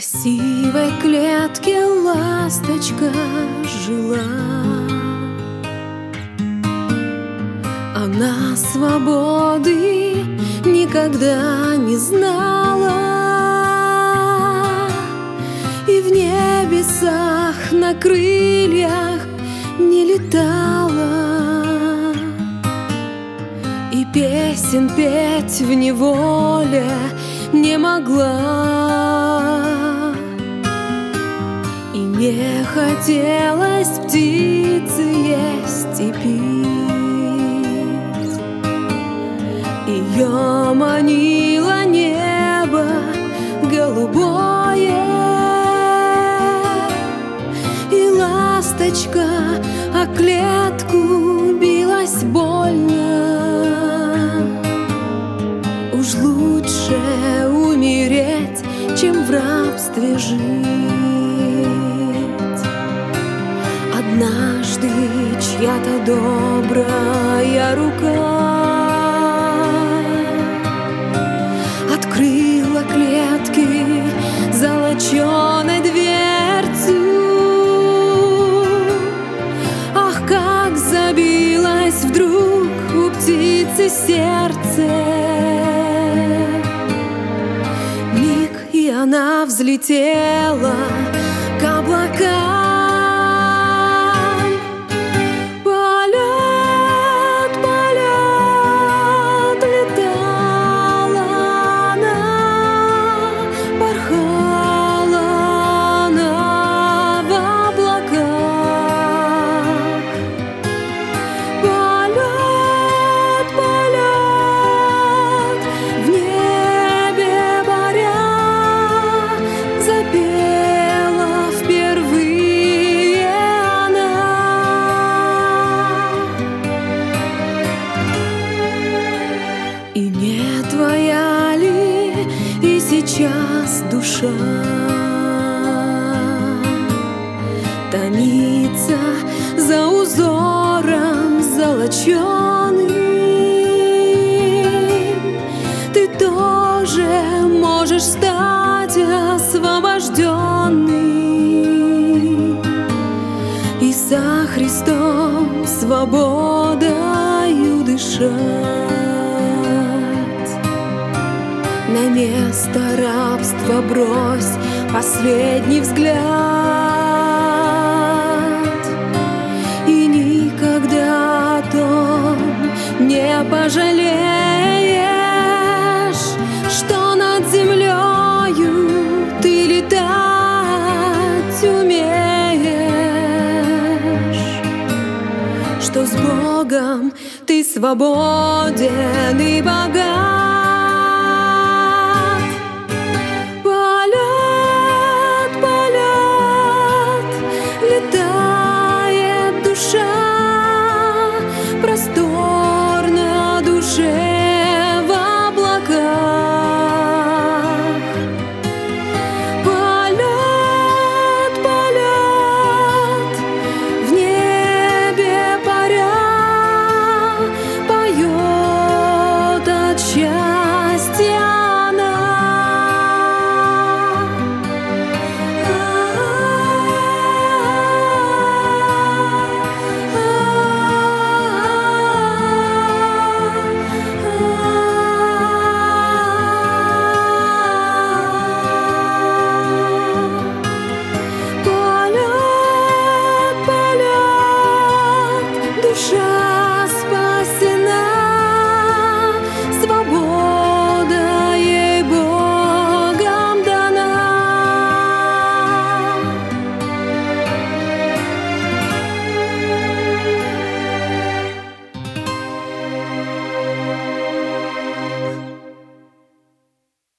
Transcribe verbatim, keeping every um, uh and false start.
красивой клетке ласточка жила. Она свободы никогда не знала, и в небесах на крыльях не летала, и песен петь в неволе не могла, и не хотелось птицы есть и пить. Ее манило небо голубое, и ласточка о клетку билась больно. Уж лучше умереть, чем в рабстве жить. Однажды чья-то добрая рука открыла клетки золоченой дверцу. Ах, как забилось вдруг у птицы сердце! Миг, и она взлетела к облакам. И не твоя ли и сейчас душа томится за узором золоченым? Ты тоже можешь стать освобожденным и со Христом свободою дышать. На место рабства брось последний взгляд, и никогда о том не пожалеешь, что над землею ты летать умеешь, что с Богом ты свободен и богат.